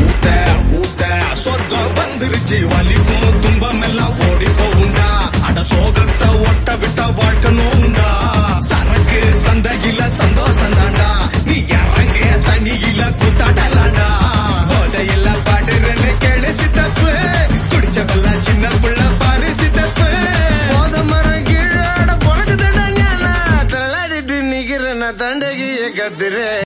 ஊத்த ஊத்த சொர்க்கம் வந்துருச்சு வலிக்கும் துன்பம் எல்லாம் ஓடி போகுண்டா அட சோகத்தை ஒட்ட விட்ட வாழ்க்கை நோண்டா சரக்கு சந்தையில சந்தோஷம் தாண்டா நீ இறங்க தண்ணியில கூத்தாடலாண்டா போதையில பாடுறேன்னு கேளு சித்தப்பு குடிச்சவெல்லாம் சின்ன புள்ள பாரு சித்தப்பு போத மரம் கீழாட பொழக்குதடா ஞானா தள்ளாடிட்டு நிக்கிறேன் நான் தண்டகிய கத்துறேன்